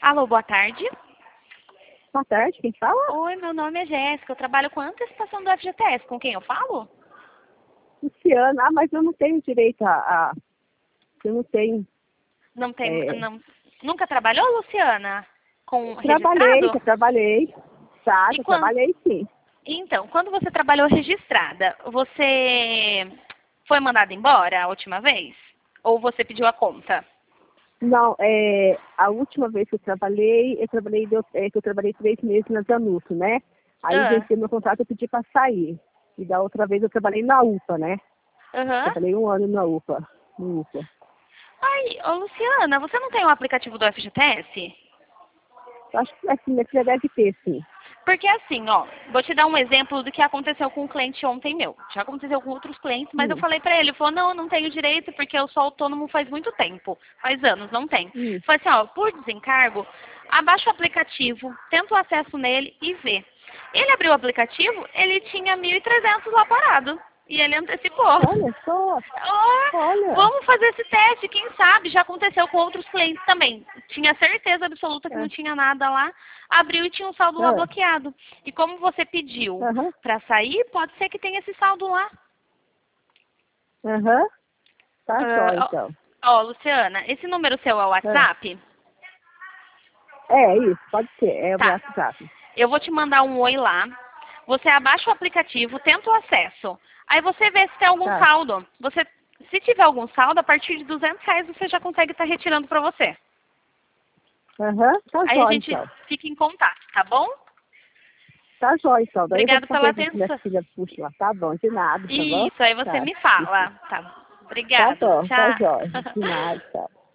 Alô, boa tarde. Boa tarde, quem fala? Oi, meu nome é Jéssica, eu trabalho com a antecipação do FGTS. Com quem eu falo? Luciana. Ah, mas eu não tenho direito eu não tenho. Não tem, É, nunca trabalhou, Luciana? Com trabalhei, registrado? já trabalhei. Tá, E já quando, trabalhei sim. então, quando você trabalhou registrada, você foi mandada embora a última vez? Ou você pediu a conta? Não, a última vez que eu trabalhei 3 meses na Zanuto, né? Aí Ah, venceu meu contrato, eu pedi para sair. E da outra vez eu trabalhei na UPA, né? aham. Trabalhei 1 ano na UPA. No UPA. Ai, ô Luciana, você não tem o aplicativo do FGTS? Eu acho que assim, minha filha deve ter, sim. Porque assim, ó, vou te dar um exemplo do que aconteceu com um cliente ontem meu. Já aconteceu com outros clientes, mas eu Hum, falei pra ele, ele falou, não, eu não tenho direito porque eu sou autônomo faz muito tempo, faz anos, não tem. hum. Falei assim, ó, por desencargo, abaixa o aplicativo, tenta o acesso nele e vê. Ele abriu o aplicativo, ele tinha 1.300 lá parado. E ele antecipou. Olha só, olha. Vamos fazer esse teste, quem sabe? Já aconteceu com outros clientes também. Tinha certeza absoluta que É, não tinha nada lá, abriu e tinha um saldo lá é, bloqueado. E como você pediu aham, para sair, pode ser que tenha esse saldo lá. aham. Tá só, Ah, então. ó, Luciana, esse número seu é o É. WhatsApp? Isso, pode ser. É o meu Tá. WhatsApp. Eu vou te mandar um oi lá. Você abaixa o aplicativo, tenta o acesso. Aí você vê se tem algum Tá. saldo. Se tiver algum saldo, a partir de R$ 200 você já consegue estar retirando para você. Aham, tá Aí a jóia, gente então. fica em contato, tá bom? Tá jóia, então. Daí eu vou Obrigada pela fazer isso que minha atenção. filha puxa lá. Tá bom, de nada, tá bom? Isso, aí você Tá. me fala. Tá. Tá Obrigado. bom, tá Tchau. jóia. De nada, tá.